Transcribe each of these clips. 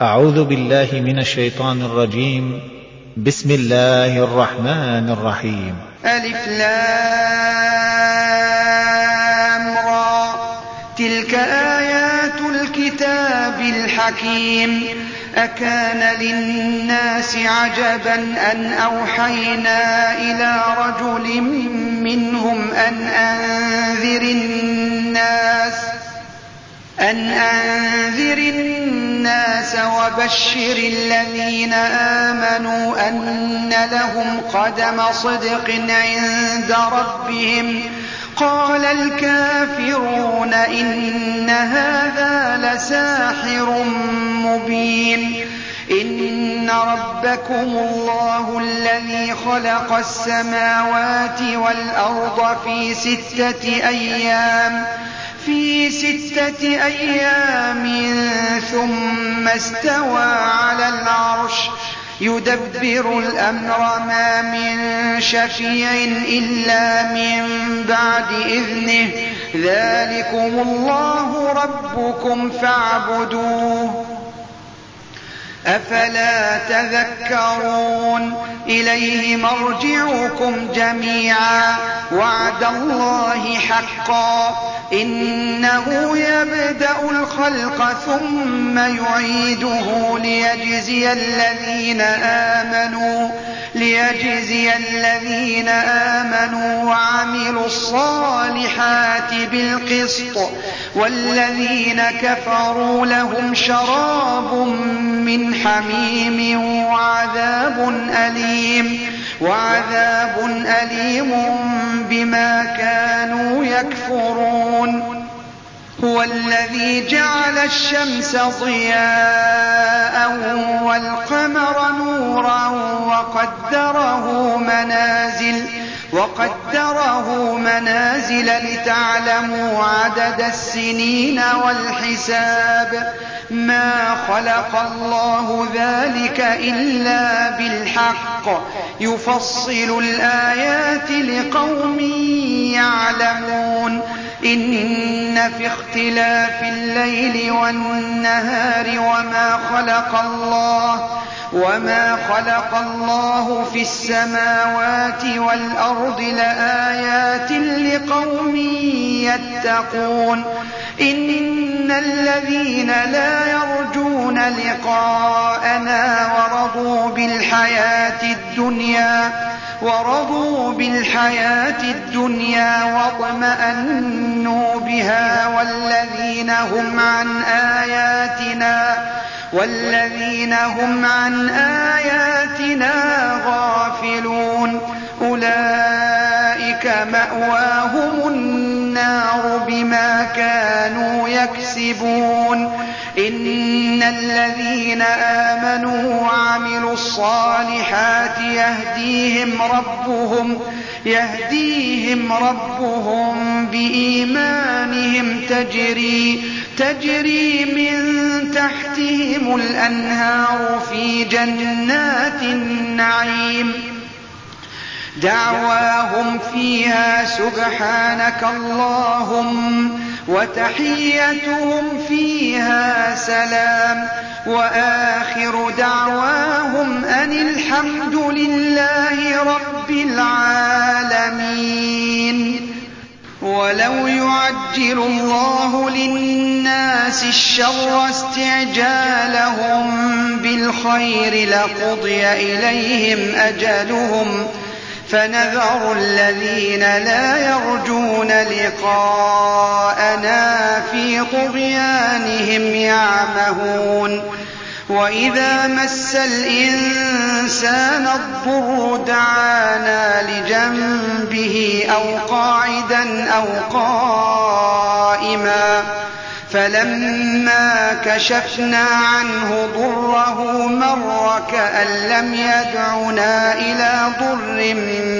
أعوذ بالله من الشيطان الرجيم. بسم الله الرحمن الرحيم. ألف لام را، تلك آيات الكتاب الحكيم. أكان للناس عجبا أن أوحينا إلى رجل منهم أن أنذر الناس وبشر الذين آمنوا أن لهم قدم صدق عند ربهم. قال الكافرون إن هذا لساحر مبين. إن ربكم الله الذي خلق السماوات والأرض في 6 أيام ثم استوى على العرش يدبر الأمر ما من شفيع إلا من بعد إذنه. ذلكم الله ربكم فاعبدوه أفلا تذكرون. إليه مرجعكم جميعا وعد الله حقا. إنه يبدأ الخلق ثم يعيده ليجزي الذين آمنوا وعملوا الصالحات بالقسط، والذين كفروا لهم شراب من حميم وعذاب أليم بما كانوا يكفرون. هو الذي جعل الشمس ضياء والقمر نورا وقدره منازل لتعلموا عدد السنين والحساب. ما خلق الله ذلك إلا بالحق يفصل الآيات لقوم يعلمون. إن في اختلاف الليل والنهار وما خلق الله في السماوات والأرض لآيات لقوم يتقون. إن الذين لا يرجون لقاءنا ورضوا بالحياة الدنيا واطمأنوا بها والذين هم عن آياتنا غافلون. أولئك مأواهم النار بما كانوا يكسبون. إن الذين آمنوا وعملوا الصالحات يهديهم ربهم بإيمانهم تجري من تحتهم الأنهار في جنات النعيم. دعواهم فيها سبحانك اللهم وتحيتهم فيها سلام. وآخر دعواهم أن الحمد لله رب العالمين. ولو يعجل الله للناس الشر استعجالهم بالخير لقضي إليهم أجلهم، فنذر الذين لا يرجون لقاءنا في طغيانهم يعمهون. وإذا مس الإنسان الضر دعانا لجنبه أو قاعدا أو قائما، فلما كشفنا عنه ضره مر كأن لم يدعنا إلى ضر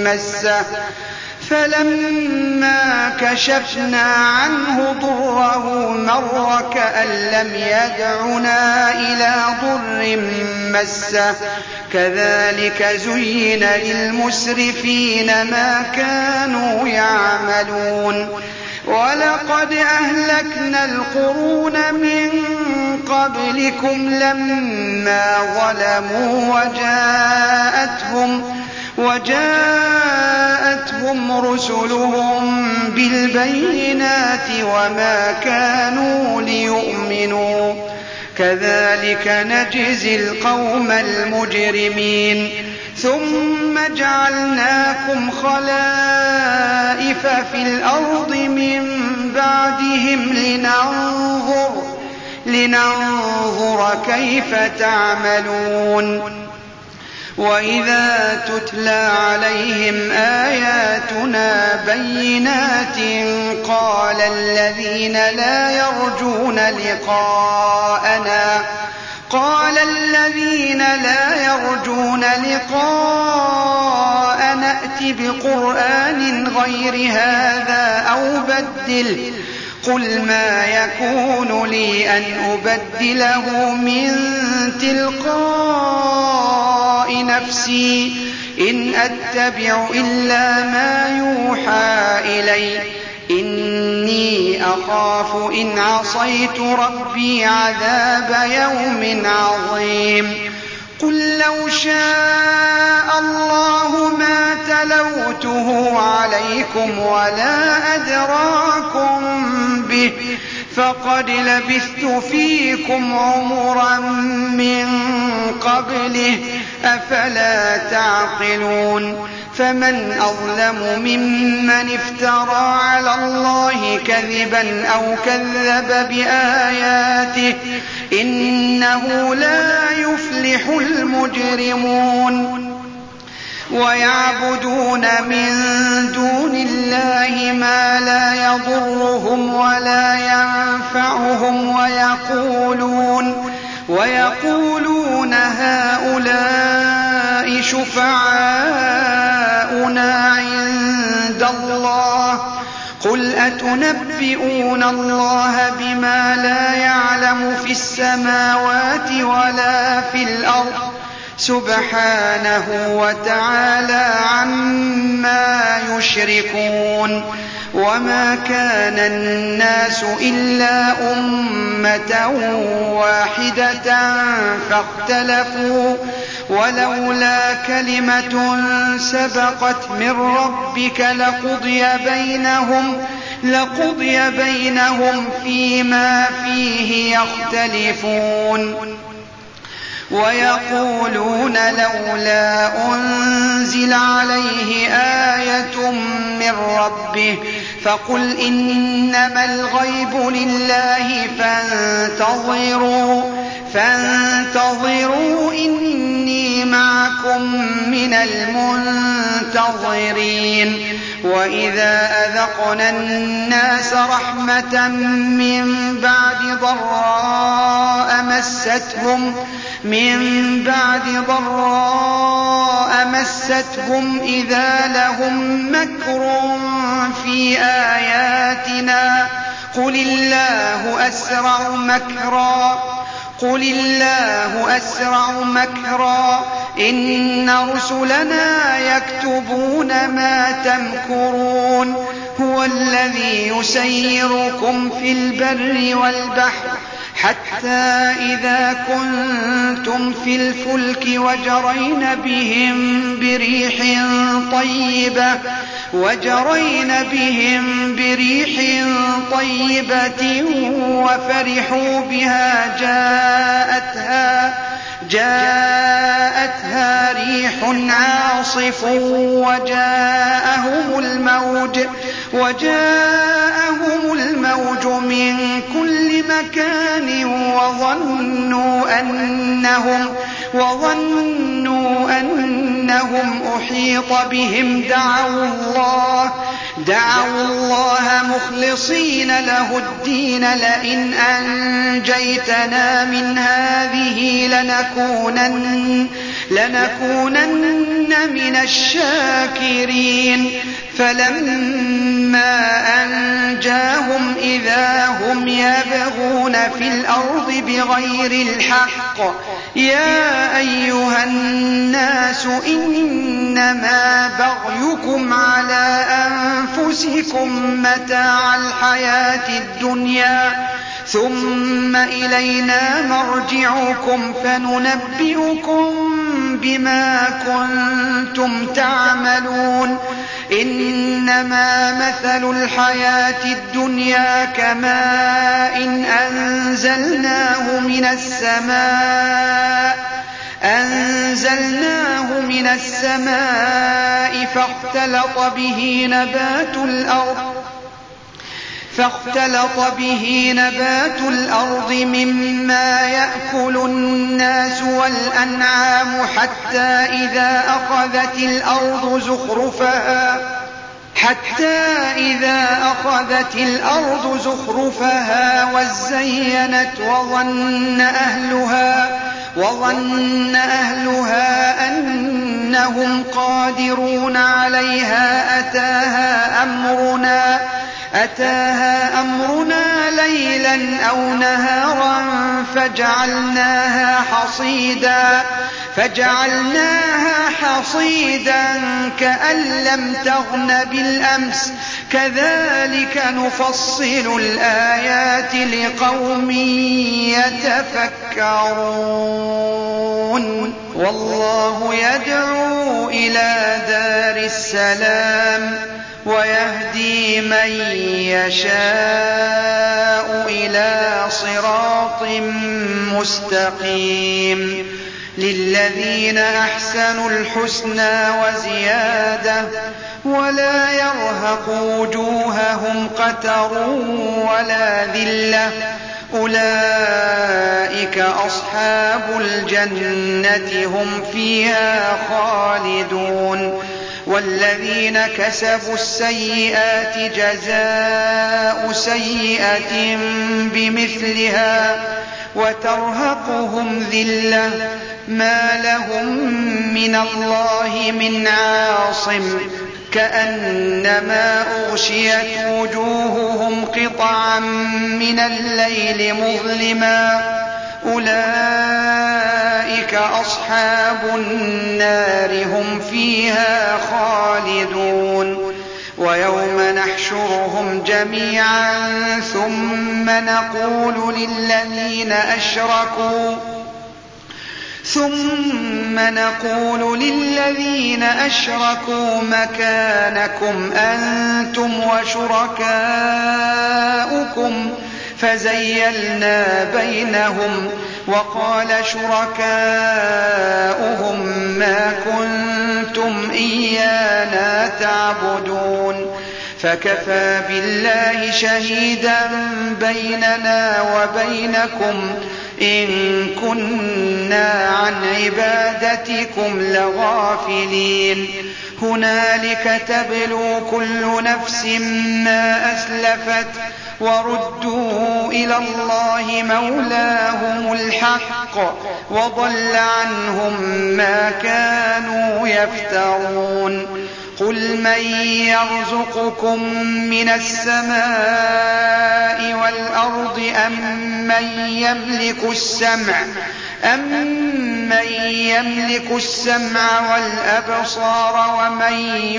مسه. كذلك زين للمسرفين ما كانوا يعملون. ولقد أهلكنا القرون من قبلكم لما ظلموا وجاءتهم رسلهم بالبينات وما كانوا ليؤمنوا كذلك نجزي القوم المجرمين ثم جعلناكم خلائف في الأرض من بعدهم لننظر كيف تعملون وإذا تتلى عليهم آياتنا بينات قال الذين لا يرجون لقاءنا ائت بقرآن غير هذا أو بدله قل ما يكون لي أن أبدله من تلقاء نفسي إن أتبع إلا ما يوحى إلي إني أخاف إن عصيت ربي عذاب يوم عظيم قل لو شاء الله ما تلوته عليكم ولا أدراكم به فقد لبثت فيكم عمرا من قبله أفلا تعقلون فمن أظلم ممن افترى على الله كذبا أو كذب بآياته إنه لا يفلح المجرمون ويعبدون من دون الله ما لا يضرهم ولا ينفعهم ويقولون هؤلاء شفعاؤنا عند الله قل أتنبئون الله بما لا يعلم في السماوات ولا في الأرض سبحانه وتعالى عما يشركون وما كان الناس إلا أمة واحدة فاختلفوا ولولا كلمة سبقت من ربك لقضي بينهم فيما فيه يختلفون ويقولون لولا أنزل عليه آية من ربه فقل إنما الغيب لله فانتظروا إني معكم من المنتظرين وإذا أذقنا الناس رحمة من بعد ضراء مستهم إذا لهم مكر في آياتنا قل الله أسرع مكرا إن رسلنا يكتبون ما تمكرون هو الذي يسيركم في البر والبحر حتى إذا كنتم في الفلك وجرين بهم بريح طيبة وفرحوا بها جاءتها ريح عاصف وجاءهم الموج من كل مكان وظنوا أنهم أحيط بهم دعوا الله مخلصين له الدين لئن أنجيتنا من هذه لنكونن من الشاكرين فلما أنجاهم إذا هم يبغون في الأرض بغير الحق يا أيها الناس إنما بغيكم على أنفسكم متاع الحياة الدنيا ثم إلينا مرجعكم فننبئكم بما كنتم تعملون إنما مثل الحياة الدنيا كماء أنزلناه من السماء فاختلط به نبات الأرض مما يأكل الناس والأنعام حتى إذا أخذت الأرض زخرفها وزينت وظن أهلها أنهم قادرون عليها أتاها أمرنا ليلا أو نهارا فجعلناها حصيدا كأن لم تغن بالأمس كذلك نفصل الآيات لقوم يتفكرون والله يدعو إلى دار السلام ويهدي من يشاء إلى صراط مستقيم للذين أحسنوا الحسنى وزيادة ولا يرهق وجوههم قتر ولا ذلة أولئك أصحاب الجنة هم فيها خالدون والذين كسبوا السيئات جزاء سيئة بمثلها وترهقهم ذلة ما لهم من الله من عاصم كأنما أغشيت وجوههم قطعا من الليل مظلما أولئك أصحاب النار هم فيها خالدون ويوم نحشرهم جميعا ثم نقول للذين أشركوا مكانكم أنتم وشركاؤكم فزيلنا بينهم وقال شركاؤهم ما كنتم إيانا تعبدون فكفى بالله شهيدا بيننا وبينكم إن كنا عن عبادتكم لغافلين هنالك تبلو كل نفس ما أسلفت وردوا إلى الله مولاهم الحق وضل عنهم ما كانوا يفترون قل من يرزقكم من السماء والأرض أمن يملك السمع والأبصار ومن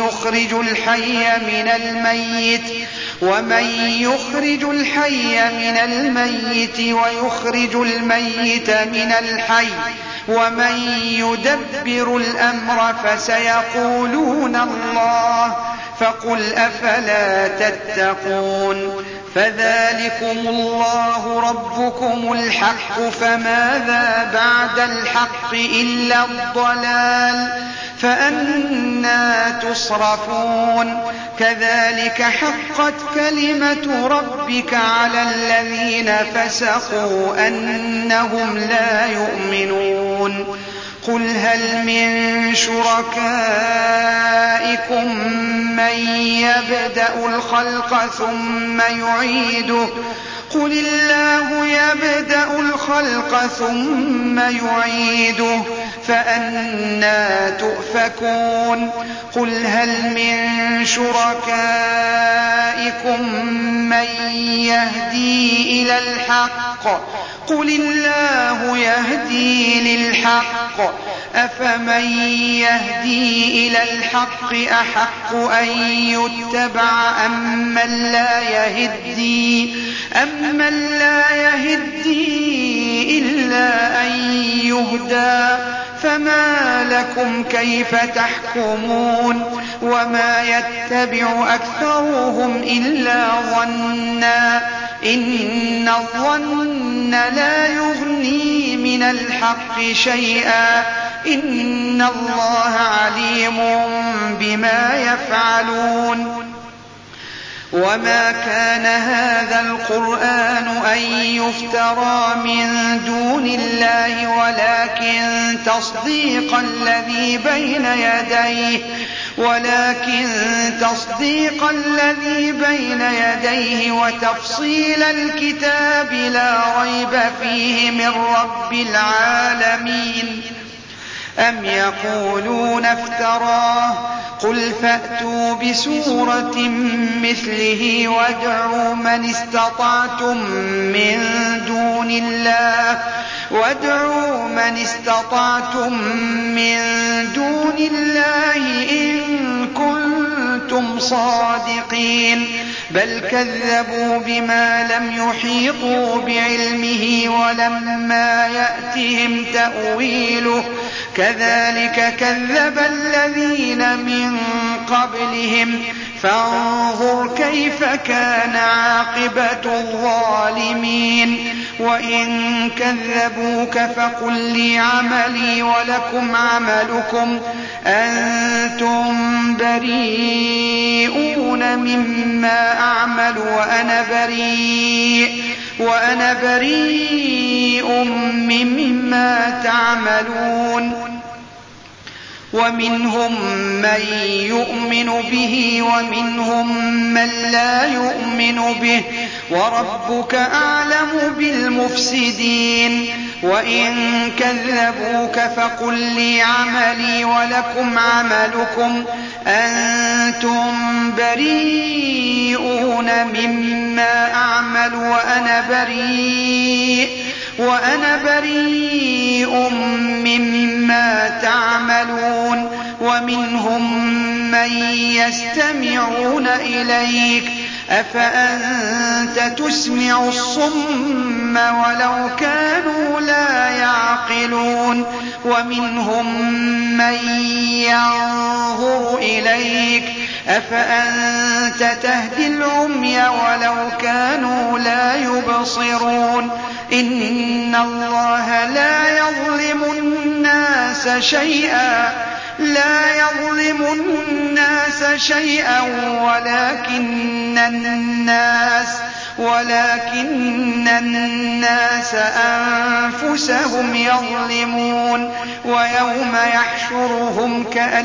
يخرج الحي من الميت ويخرج الميت من الحي ومن يدبر الأمر فسيقولون الله فقل أفلا تتقون فذلكم الله ربكم الحق فماذا بعد الحق إلا الضلال فأنى تصرفون كذلك حقت كلمة ربك على الذين فسقوا أنهم لا يؤمنون قل هل من شركائكم من يبدأ الخلق ثم يعيده قل الله يبدأ الخلق ثم يعيده فأنى تؤفكون قل هل من شركائكم من يهدي إلى الحق قل الله يهدي للحق أفمن يهدي إلى الحق أحق أن يتبع أمن لا يهدي إلا أن يهدى فما لكم كيف تحكمون وما يتبع أكثرهم إلا ظنا إن الظن لا يغني من الحق شيئا إن الله عليم بما يفعلون وما كان هذا القرآن أن يفترى من دون الله ولكن تصديق الذي بين يديه وتفصيل الكتاب لا ريب فيه من رب العالمين أم يقولون افتراه قل فأتوا بسورة مثله وادعوا من استطعتم من دون الله إن كنتم صادقين بل كذبوا بما لم يحيطوا بعلمه ولما يأتهم تأويله كذلك كذب الذين من قبلهم فانظر كيف كان عاقبة الظالمين وإن كذبوك فقل لي عملي ولكم عملكم أنتم بريئون مما أعمل وأنا بريء مما تعملون ومنهم من يؤمن به ومنهم من لا يؤمن به وربك أعلم بالمفسدين وإن كذبوك فقل لي عملي ولكم عملكم أنتم بريئون مما أعمل وأنا بريء مما تعملون ومنهم من يستمعون إليك أفأنت تسمع الصم ولو كانوا لا يعقلون ومنهم من ينظر إليك أفأنت تهدي العمي ولو كانوا لا يبصرون إن الله لا يظلم الناس شيئا ولكن الناس أنفسهم يظلمون ويوم يحشرهم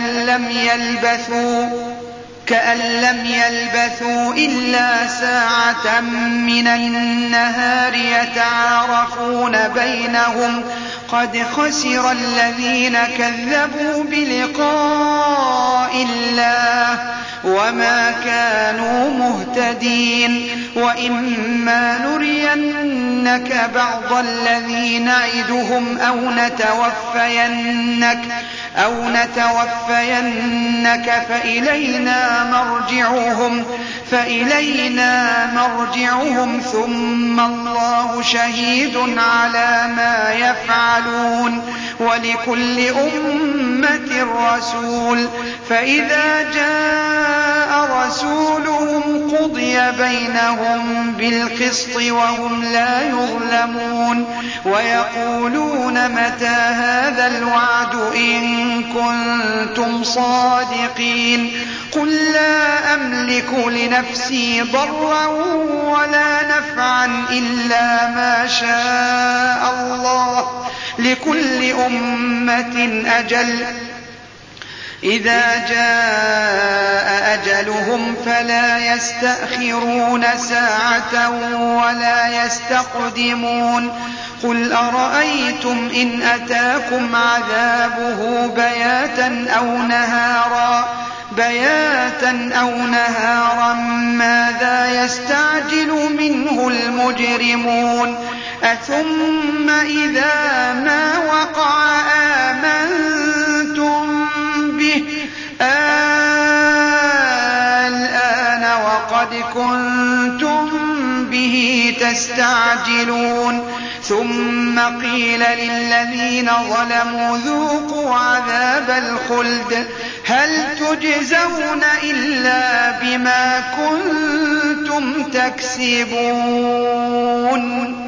كأن لم يلبثوا إلا ساعة من النهار يتعارفون بينهم قد خسر الذين كذبوا بلقاء الله وما كانوا مهتدين وإما نرينك بعض الذي نعدهم أو نتوفينك فإلينا مرجعهم ثم الله شهيد على ما يفعلون ولكل أمة رسول فإذا جاء رسولهم قضي بينهم بالقسط وهم لا يظلمون ويقولون متى هذا الوعد إن كنتم صادقين قل لا أملك لنفسي ضرا ولا نفعا إلا ما شاء الله لكل أمة أجل إذا جاء أجلهم فلا يستأخرون ساعة ولا يستقدمون قل أرأيتم إن أتاكم عذابه بياتا أو نهارا ماذا يستعجل منه المجرمون أثم إذا ما وقع آمنتم تستعجلون ثم قيل للذين ظلموا ذوقوا عذاب الخلد هل تجزون إلا بما كنتم تكسبون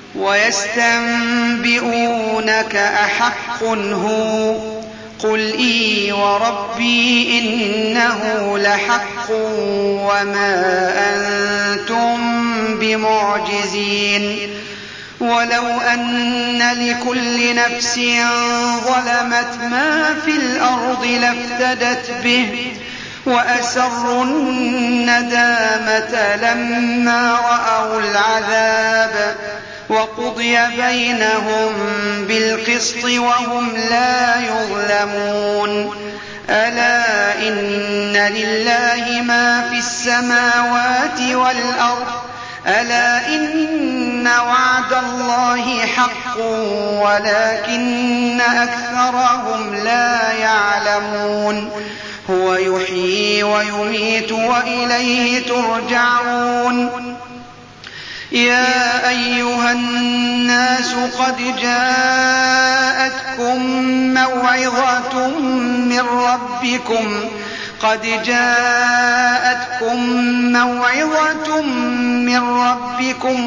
ويستنبئونك أحق هو قل إي وربي إنه لحق وما أنتم بمعجزين ولو أن لكل نفس ظلمت ما في الأرض لافتدت به وأسروا الندامة لما رأوا العذاب وقضي بينهم بالقسط وهم لا يظلمون ألا إن لله ما في السماوات والأرض ألا إن وعد الله حق ولكن أكثرهم لا يعلمون هو يحيي ويميت وإليه ترجعون يا أيها الناس قد جاءتكم موعظة من ربكم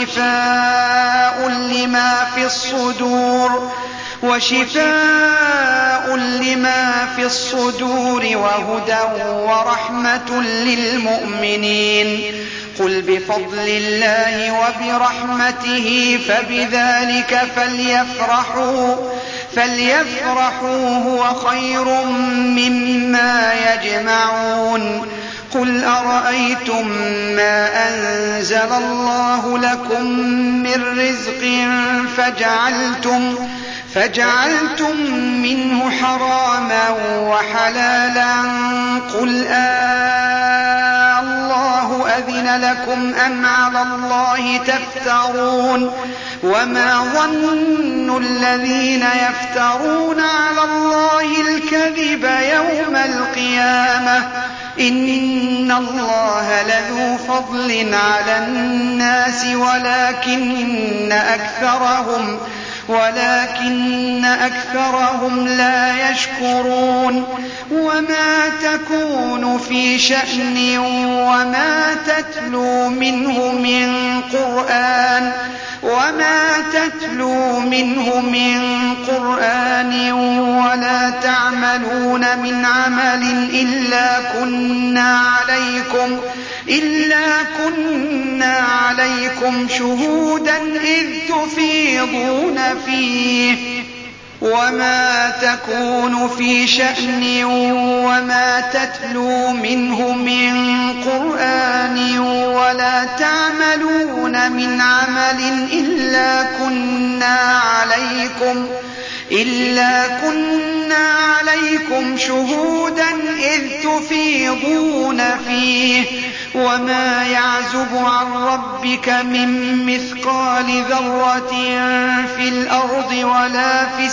وشفاء لما في الصدور وهدى ورحمة للمؤمنين قل بفضل الله وبرحمته فبذلك فليفرحوا هو خير مما يجمعون قل أرأيتم ما أنزل الله لكم من رزق فجعلتم منه حراما وحلالا قل الله أذن لكم أم على الله تفترون وما ظن الذين يفترون على الله الكذب يوم القيامة إن الله لذو فضل على الناس ولكن أكثرهم لا يشكرون وما تكون في شأن وما تتلو منه من قرآن ولا تعملون من عمل إلا كنا عليكم شهودا إذ تفيضون فيه وما تكون في شأن وما تتلو منه من قرآن ولا تعملون من عمل إلا كنا عليكم شهودا إذ تفيضون فيه وما يعزب عن ربك من مثقال ذرة في الأرض ولا في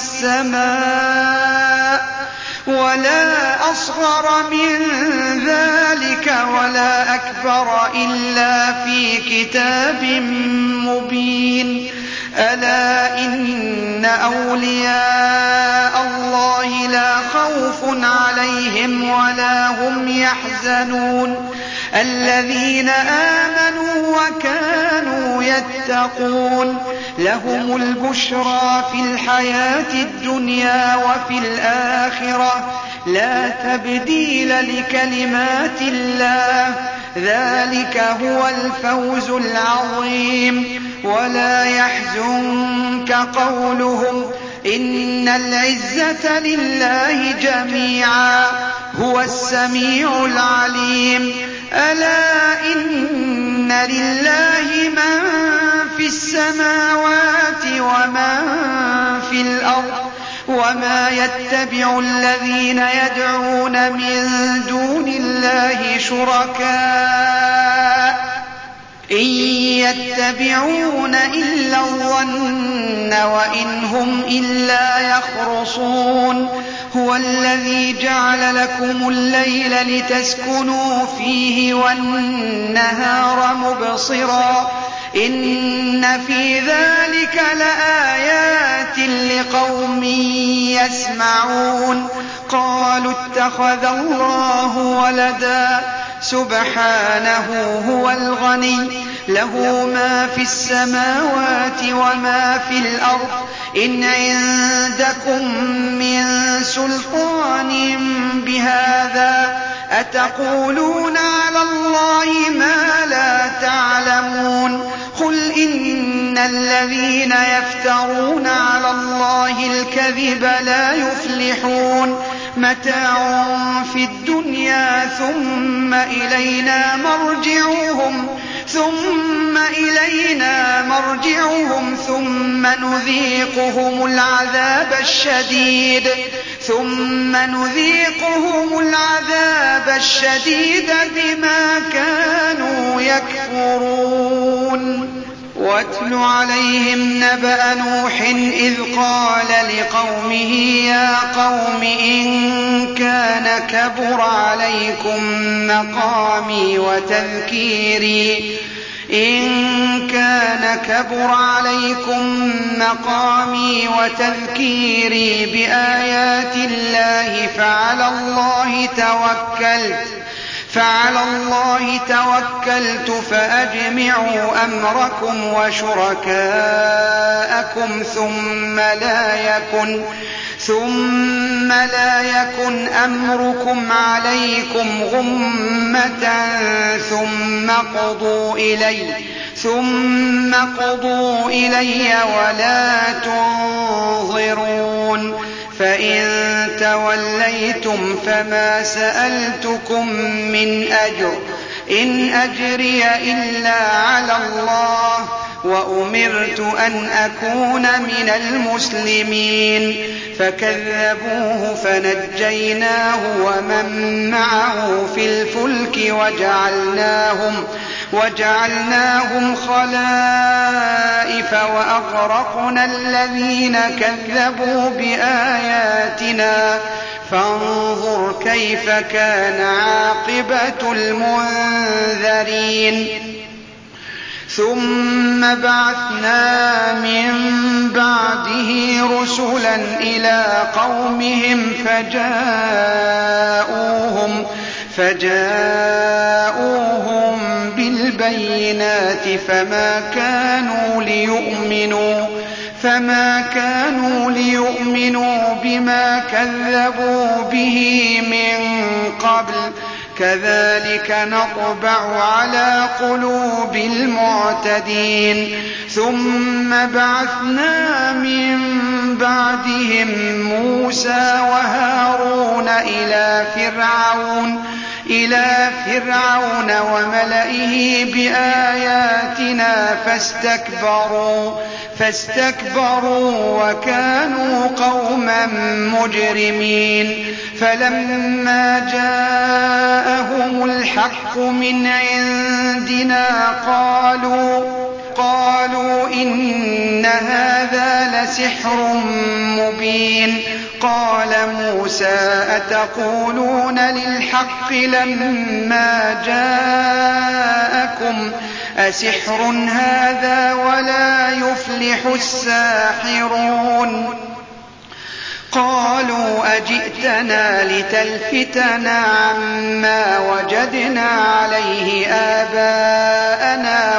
السماء ولا أصغر من ذلك ولا أكبر إلا في كتاب مبين ألا إن أولياء الله لا خوف عليهم ولا هم يحزنون الذين آمنوا وكانوا يتقون لهم البشرى في الحياة الدنيا وفي الآخرة لا تبديل لكلمات الله ذلك هو الفوز العظيم ولا يحزنك قولهم إن العزة لله جميعا هو السميع العليم ألا إن لله من في السماوات ومن في الأرض وما يتبع الذين يدعون من دون الله شركاء إن يتبعون إلا الظن وإن هم إلا يخرصون هو الذي جعل لكم الليل لتسكنوا فيه والنهار مبصرا إن في ذلك لآيات لقوم يسمعون قالوا اتخذ الله ولدا سبحانه هو الغني له ما في السماوات وما في الأرض إن عندكم من سلطان بهذا أتقولون على الله ما لا تعلمون قل إن الذين يفترون على الله الكذب لا يفلحون متاع في الدنيا ثم إلينا مرجعهم ثم نذيقهم العذاب الشديد بما كانوا يكفرون واتل عليهم نبأ نوح إذ قال لقومه يا قوم إن كان كبر عليكم مقامي وتذكيري بآيات الله فعلى الله توكلت فأجمعوا أمركم وشركاءكم ثم لا يكن أمركم عليكم غمة ثم قضوا إلي ولا تنظرون فإن توليتم فما سألتكم من أجر إن أجري إلا على الله وأمرت أن أكون من المسلمين فكذبوه فنجيناه ومن معه في الفلك وجعلناهم خلائف وأغرقنا الذين كذبوا بآياتنا فانظر كيف كان عاقبة المنذرين ثم بعثنا من بعده رسلا إلى قومهم فجاءوهم بالبينات فما كانوا ليؤمنوا بما كذبوا به من قبل كذلك نطبع على قلوب المعتدين ثم بعثنا من بعدهم موسى وهارون إلى فرعون وملئه بآياتنا فاستكبروا وكانوا قوما مجرمين فلما جاءهم الحق من عندنا قالوا إن هذا لسحر مبين قال موسى أتقولون للحق لما جاءكم أسحر هذا ولا يفلح الساحرون قالوا أجئتنا لتلفتنا عما وجدنا عليه آباءنا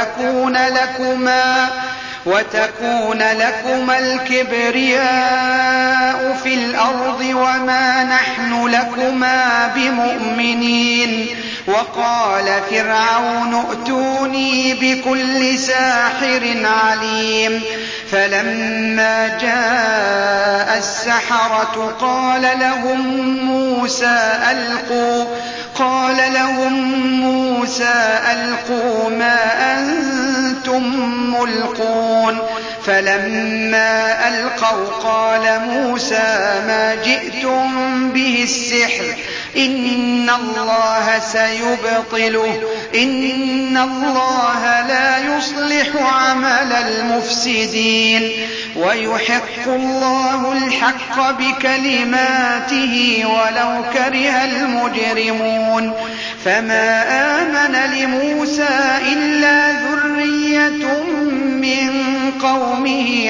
وتكون لكما الكبرياء في الأرض وما نحن لكما بمؤمنين وقال فرعون ائتوني بكل ساحر عليم فلما جاء السحرة قال لهم موسى ألقوا ما أنتم ملقون فلما ألقوا قال موسى ما جئتم به السحر إن الله سيبطله إن الله لا يصلح عمل المفسدين ويحق الله الحق بكلماته ولو كره المجرمون فما آمن لموسى إلا ذرية من قومه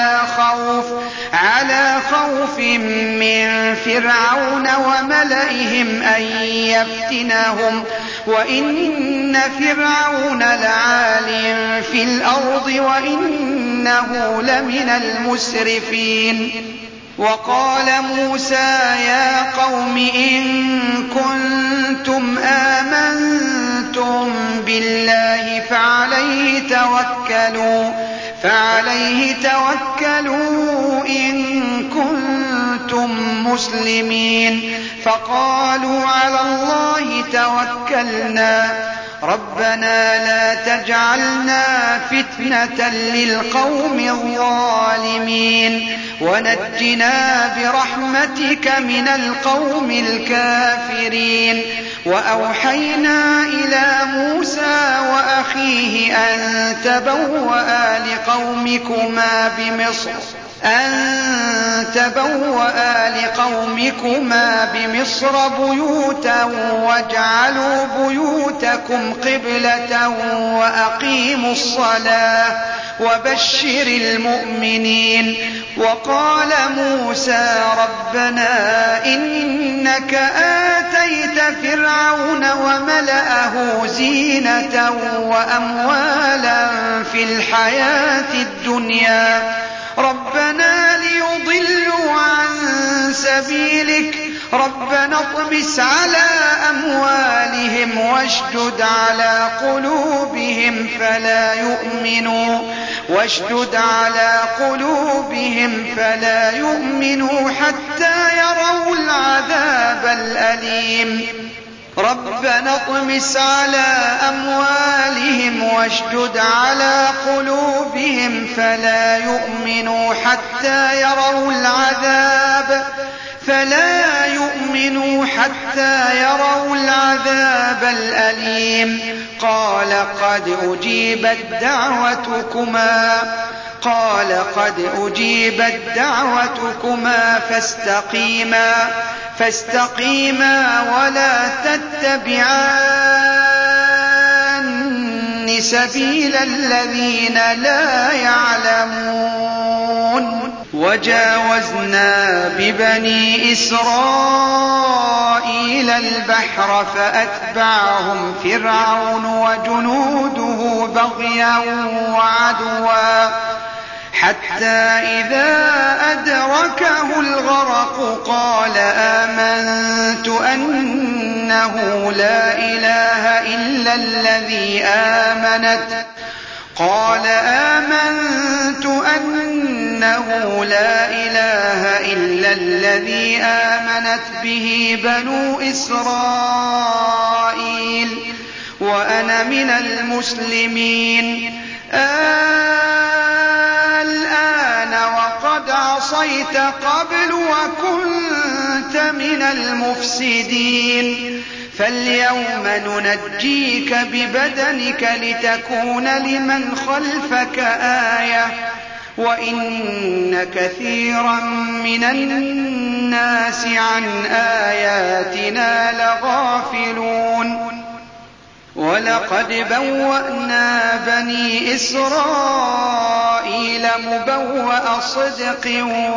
على خوف من فرعون وملئهم أن يفتنهم وإن فرعون لعال في الأرض وإنه لمن المسرفين وقال موسى يا قوم إن كنتم آمنتم بالله فعليه توكلوا إن كنتم مسلمين فقالوا على الله توكلنا ربنا لا تجعلنا فتنة للقوم الظالمين ونجنا برحمتك من القوم الكافرين وأوحينا إلى موسى وأخيه أن تبوأ لقومكما بمصر بيوتا واجعلوا بيوتكم قبلة وأقيموا الصلاة وبشر المؤمنين وقال موسى ربنا إنك آتيت فرعون وملأه زينة وأموالا في الحياة الدنيا ربنا ليضلوا عن سبيلك ربنا اطمس على أموالهم واشدد على قلوبهم فلا يؤمنوا حتى يروا العذاب الأليم ربنا اطمس على أموالهم واشدد على قلوبهم فلا يؤمنوا حتى يروا العذاب الأليم قال قد أجيبت دعوتكما فاستقيما ولا تتبعان سبيل الذين لا يعلمون وجاوزنا ببني إسرائيل البحر فأتبعهم فرعون وجنوده بغيا وعدوا حتى إذا أدركه الغرق قال آمنت أنه لا إله إلا الذي آمنت به بنو إسرائيل وأنا من المسلمين الآن وقد عصيت قبل وكنت من المفسدين فاليوم ننجيك ببدنك لتكون لمن خلفك آية وإن كثيرا من الناس عن آياتنا لغافلون ولقد بوأنا بني إسرائيل مبوأ صدق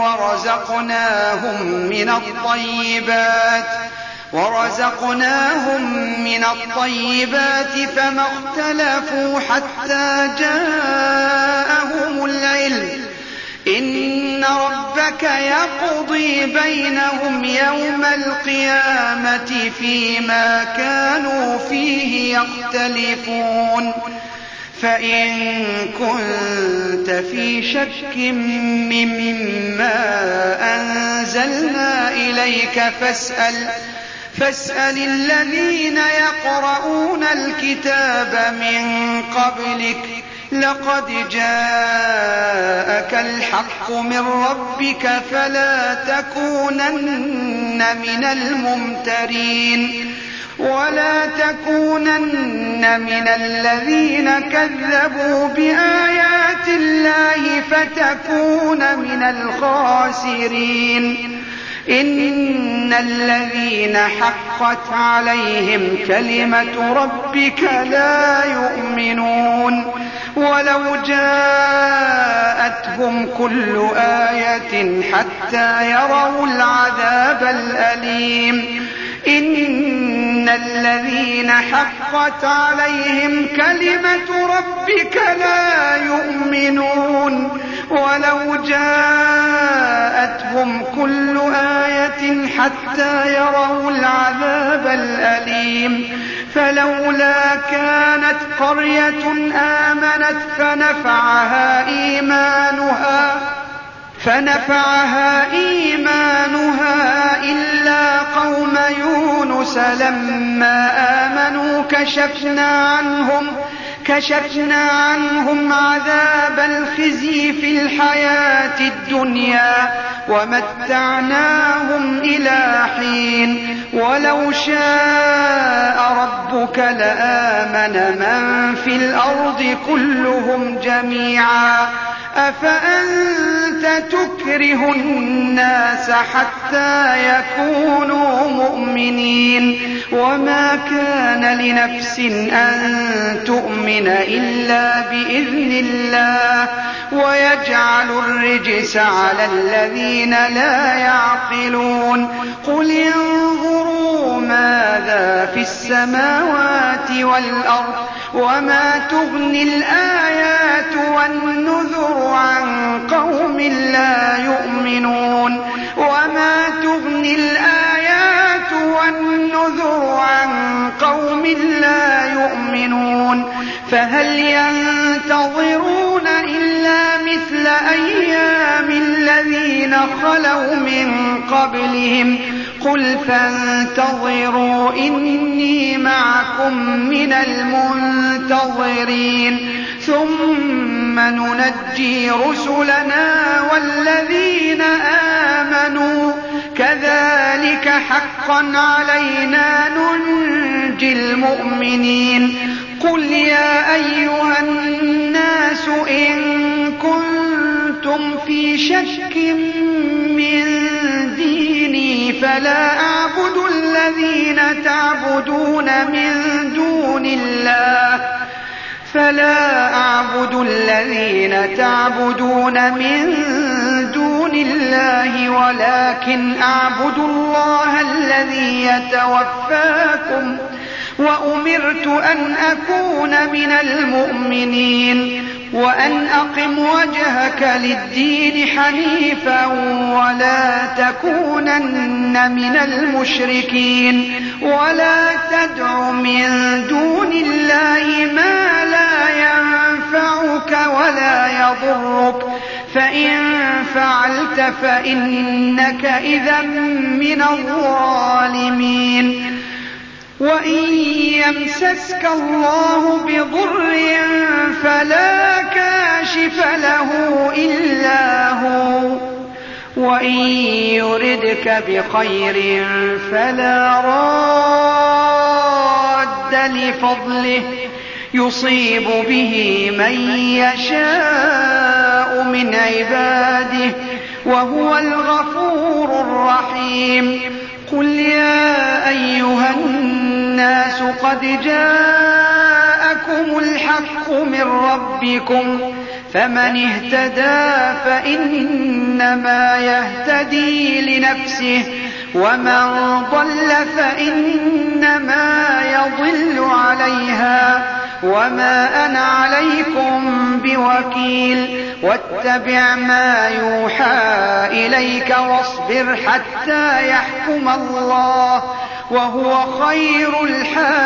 ورزقناهم من الطيبات فما اختلفوا حتى جاءهم العلم إن ربك يقضي بينهم يوم القيامة فيما كانوا فيه يختلفون فإن كنت في شك مما أنزلنا إليك فاسأل الذين يقرؤون الكتاب من قبلك لقد جاءك الحق من ربك فلا تكونن من الممترين ولا تكونن من الذين كذبوا بآيات الله فتكون من الخاسرين. إن الذين حقت عليهم كلمة ربك لا يؤمنون ولو جاءتهم كل آية حتى يروا العذاب الأليم. إن الذين حقت عليهم كلمة ربك لا يؤمنون ولو جاءتهم كل آية حتى يروا العذاب الأليم. فلولا كانت قرية آمنت فنفعها إيمانها إلا قوم يونس لما آمنوا كشفنا عنهم عذاب الخزي في الحياة الدنيا ومتعناهم إلى حين. ولو شاء ربك لآمن من في الأرض كلهم جميعا أفأنت تكره الناس حتى يكونوا مؤمنين. وما كان لنفس أن تؤمن إلا بإذن الله ويجعل الرجس على الذين لا يعقلون. قل انظروا ماذا في السماوات والأرض وما تغني الآيات والنذر عن قوم لا يؤمنون. وما تغني الآيات والنذر عن قوم لا يؤمنون. فهل ينتظرون إلا مثل أيام الذين خلوا من قبلهم قل فانتظروا إني معكم من المنتظرين ثم ننجي رسلنا والذين آمنوا كذلك حقا علينا ننجي المؤمنين. قل يا أيها الناس إن كنتم في شك من ديني فلا أعبد الذين تعبدون من دون الله ولكن أعبد الله الذي يتوفاكم وأمرت أن أكون من المؤمنين وأن أقم وجهك للدين حنيفا ولا تكونن من المشركين ولا تدع من دون الله ما لا ينفعك ولا يضرك فإن فعلت فإنك إذا من الظالمين. وإن يمسسك الله بضر فلا كاشف له إلا هو وإن يردك بخير فلا راد لفضله يصيب به من يشاء من عباده وهو الغفور الرحيم. قل يا أيها الناس قد جاءكم الحق من ربكم فمن اهتدى فإنما يهتدي لنفسه ومن ضل فإنما يضل عليها وما أنا عليكم بوكيل. واتبع ما يوحى إليك واصبر حتى يحكم الله وهو خير الحاكمين.